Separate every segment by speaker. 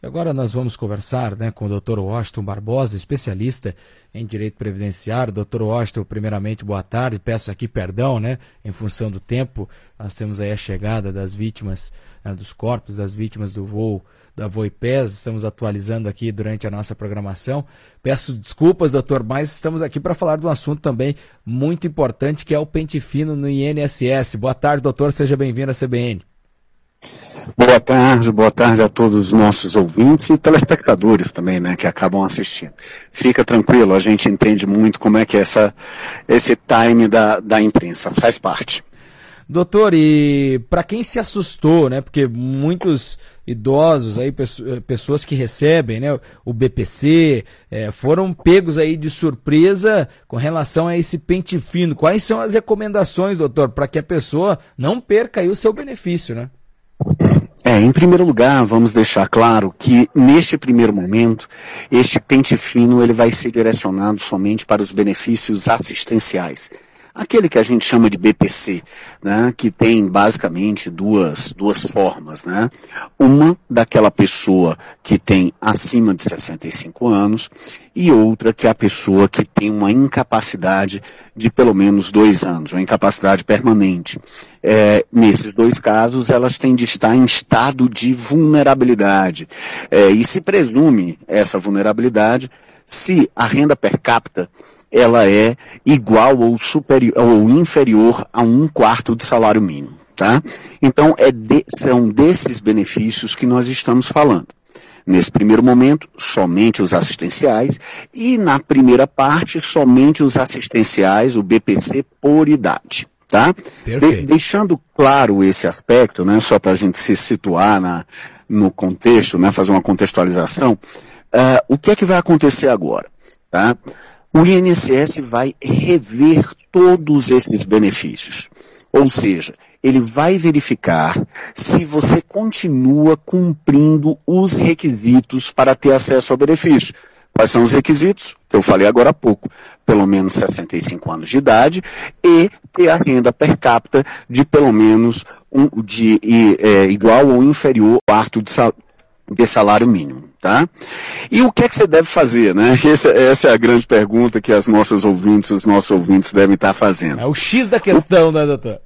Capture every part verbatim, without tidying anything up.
Speaker 1: Agora nós vamos conversar, né, com o doutor Washington Barbosa, especialista em direito previdenciário. doutor Washington, primeiramente, boa tarde. Peço aqui perdão, né, em função do tempo. Nós temos aí a chegada das vítimas, né, dos corpos das vítimas do voo da Voipés. Estamos atualizando aqui durante a nossa programação. Peço desculpas, doutor, mas estamos aqui para falar de um assunto também muito importante, que é o pente fino no I N S S. Boa tarde, doutor. Seja bem-vindo à C B N.
Speaker 2: Boa tarde, boa tarde a todos os nossos ouvintes e telespectadores também, né, que acabam assistindo. Fica tranquilo, a gente entende muito como é que é essa, esse time da, da imprensa, faz parte.
Speaker 1: Doutor, e para quem se assustou, né, porque muitos idosos, aí, pessoas que recebem, né, o B P C, é, foram pegos aí de surpresa com relação a esse pente fino. Quais são as recomendações, doutor, para que a pessoa não perca aí o seu benefício, né?
Speaker 2: É, em primeiro lugar, vamos deixar claro que, neste primeiro momento, este pente fino ele vai ser direcionado somente para os benefícios assistenciais. Aquele que a gente chama de B P C, né, que tem basicamente duas, duas formas, né? Uma daquela pessoa que tem acima de sessenta e cinco anos e outra que é a pessoa que tem uma incapacidade de pelo menos dois anos, uma incapacidade permanente. É, nesses dois casos, elas têm de estar em estado de vulnerabilidade. É, e se presume essa vulnerabilidade se a renda per capita ela é igual ou superior ou inferior a um quarto de salário mínimo, tá? Então, é de, são desses benefícios que nós estamos falando. Nesse primeiro momento, somente os assistenciais e na primeira parte, somente os assistenciais, o B P C por idade, tá? De, deixando claro esse aspecto, né, só para a gente se situar na, no contexto, né, fazer uma contextualização, uh, o que é que vai acontecer agora, tá? O I N S S vai rever todos esses benefícios. Ou seja, ele vai verificar se você continua cumprindo os requisitos para ter acesso ao benefício. Quais são os requisitos? Que eu falei agora há pouco. Pelo menos sessenta e cinco anos de idade e ter a renda per capita de pelo menos um, de, de, é, igual ou inferior ao quarto de salário. de salário mínimo, tá? E o que é que você deve fazer, né? Essa, essa é a grande pergunta que as nossas ouvintes, os nossos ouvintes devem estar fazendo.
Speaker 1: É o X da questão, o... né, doutor?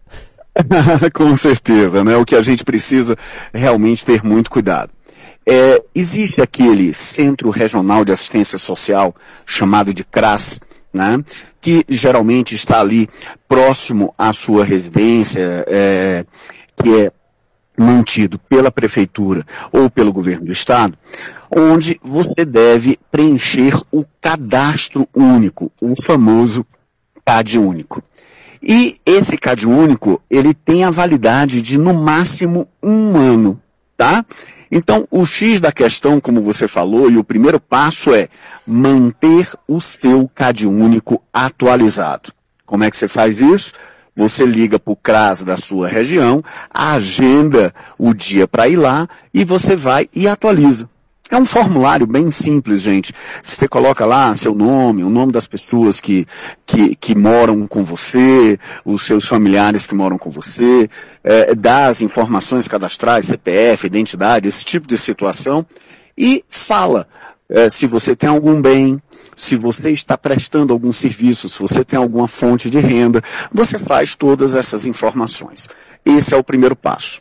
Speaker 2: Com certeza, né? O que a gente precisa realmente ter muito cuidado. É, existe aquele Centro Regional de Assistência Social, chamado de CRAS, né? Que geralmente está ali próximo à sua residência, é, que é mantido pela prefeitura ou pelo governo do estado, onde você deve preencher o cadastro único, o famoso C A D único. E esse C A D único, ele tem a validade de no máximo um ano, tá? Então, o X da questão, como você falou, e o primeiro passo é manter o seu C A D único atualizado. Como é que você faz isso? Você liga para o CRAS da sua região, agenda o dia para ir lá e você vai e atualiza. É um formulário bem simples, gente. Você coloca lá seu nome, o nome das pessoas que, que, que moram com você, os seus familiares que moram com você, é, dá as informações cadastrais, C P F, identidade, esse tipo de situação, e fala é, se você tem algum bem, se você está prestando algum serviço, se você tem alguma fonte de renda, você faz todas essas informações. Esse é o primeiro passo.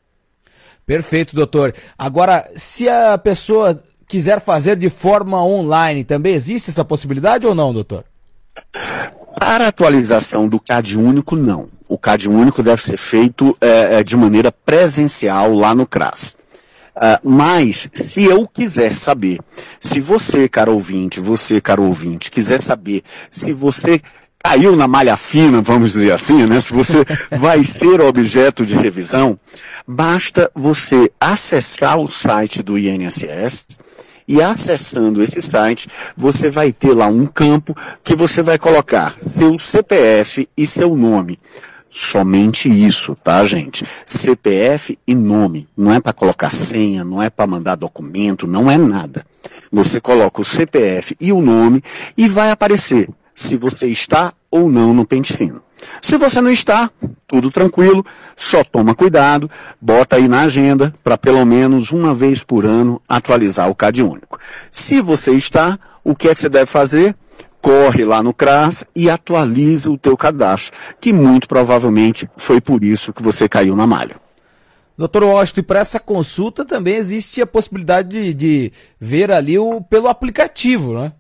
Speaker 1: Perfeito, doutor. Agora, se a pessoa quiser fazer de forma online, também existe essa possibilidade ou não, doutor?
Speaker 2: Para a atualização do C A D único, não. O C A D único deve ser feito é, de maneira presencial lá no CRAS. Uh, mas, se eu quiser saber, se você, caro ouvinte, você, caro ouvinte, quiser saber se você caiu na malha fina, vamos dizer assim, né? Se você vai ser objeto de revisão, basta você acessar o site do I N S S e acessando esse site, você vai ter lá um campo que você vai colocar seu C P F e seu nome. Somente isso, tá, gente? C P F e nome. Não é para colocar senha, não é para mandar documento, não é nada. Você coloca o C P F e o nome e vai aparecer se você está ou não no pente fino. Se você não está, tudo tranquilo, só toma cuidado, bota aí na agenda para pelo menos uma vez por ano atualizar o C A D único. Se você está, o que é que você deve fazer? Corre lá no CRAS e atualiza o teu cadastro, que muito provavelmente foi por isso que você caiu na malha.
Speaker 1: Doutor Washington, e para essa consulta também existe a possibilidade de, de ver ali o, pelo aplicativo, né?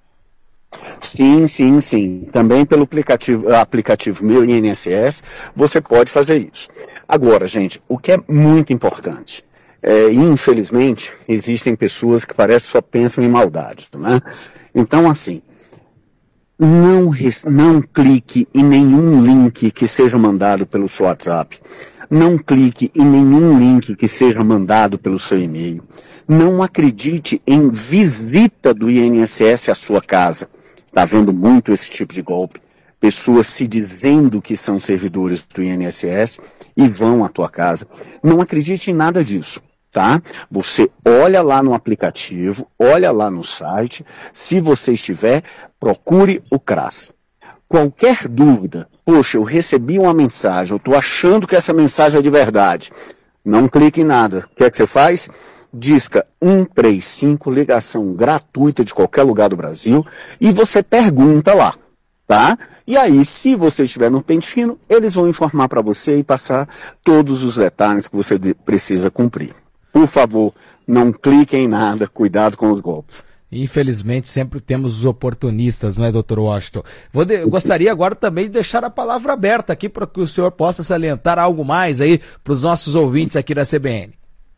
Speaker 2: Sim, sim, sim. Também pelo aplicativo, aplicativo Meu I N S S, você pode fazer isso. Agora, gente, o que é muito importante, é, infelizmente, existem pessoas que parecem só pensam em maldade, né? Então, assim, não, não clique em nenhum link que seja mandado pelo seu WhatsApp. Não clique em nenhum link que seja mandado pelo seu e-mail. Não acredite em visita do I N S S à sua casa. Está vendo muito esse tipo de golpe. Pessoas se dizendo que são servidores do I N S S e vão à tua casa. Não acredite em nada disso, tá? Você olha lá no aplicativo, olha lá no site. Se você estiver, procure o CRAS. Qualquer dúvida, poxa, eu recebi uma mensagem, eu estou achando que essa mensagem é de verdade. Não clique em nada. O que é que você faz? Disca um três cinco, ligação gratuita de qualquer lugar do Brasil, e você pergunta lá, tá? E aí, se você estiver no pente fino, eles vão informar para você e passar todos os detalhes que você precisa cumprir. Por favor, não clique em nada, cuidado com os golpes.
Speaker 1: Infelizmente, sempre temos os oportunistas, não é, doutor Washington? Vou de... Gostaria agora também de deixar a palavra aberta aqui para que o senhor possa salientar algo mais aí para os nossos ouvintes aqui da C B N.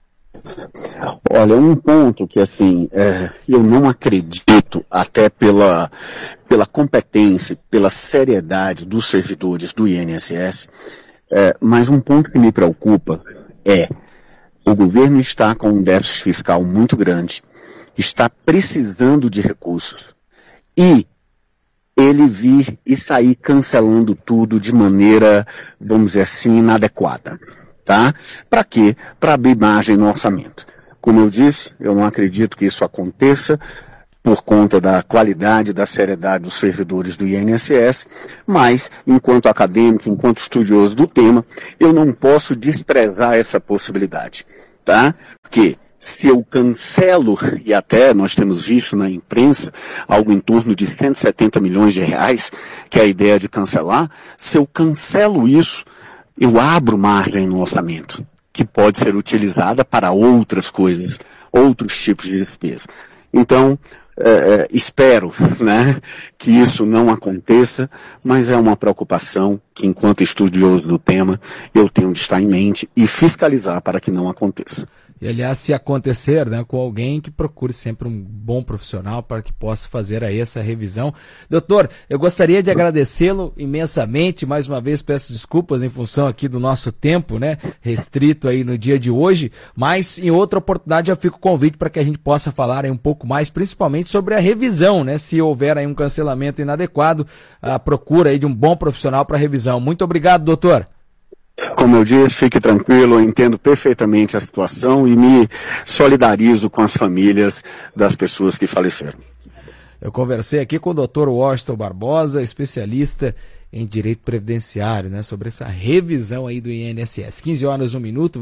Speaker 2: Olha, um ponto que, assim, é, eu não acredito, até pela, pela competência, pela seriedade dos servidores do I N S S, é, mas um ponto que me preocupa é o governo está com um déficit fiscal muito grande, está precisando de recursos, e ele vir e sair cancelando tudo de maneira, vamos dizer assim, inadequada. Tá? Para quê? Para abrir margem no orçamento. Como eu disse, eu não acredito que isso aconteça por conta da qualidade, da seriedade dos servidores do I N S S, mas, enquanto acadêmico, enquanto estudioso do tema, eu não posso desprezar essa possibilidade, tá? Porque se eu cancelo, e até nós temos visto na imprensa, algo em torno de cento e setenta milhões de reais, que é a ideia de cancelar, se eu cancelo isso, eu abro margem no orçamento, que pode ser utilizada para outras coisas, outros tipos de despesa. Então, é, espero, né, que isso não aconteça, mas é uma preocupação que, enquanto estudioso do tema, eu tenho de estar em mente e fiscalizar para que não aconteça.
Speaker 1: E, aliás, se acontecer, né, com alguém, que procure sempre um bom profissional para que possa fazer aí essa revisão. Doutor, eu gostaria de agradecê-lo imensamente. Mais uma vez peço desculpas em função aqui do nosso tempo, né, restrito aí no dia de hoje, mas em outra oportunidade já fica o convite para que a gente possa falar aí um pouco mais, principalmente sobre a revisão, né, se houver aí um cancelamento inadequado, a procura aí de um bom profissional para revisão. Muito obrigado, doutor.
Speaker 2: Como eu disse, fique tranquilo, eu entendo perfeitamente a situação e me solidarizo com as famílias das pessoas que faleceram.
Speaker 1: Eu conversei aqui com o doutor Washington Barbosa, especialista em direito previdenciário, né, sobre essa revisão aí do I N S S. quinze horas, um minuto.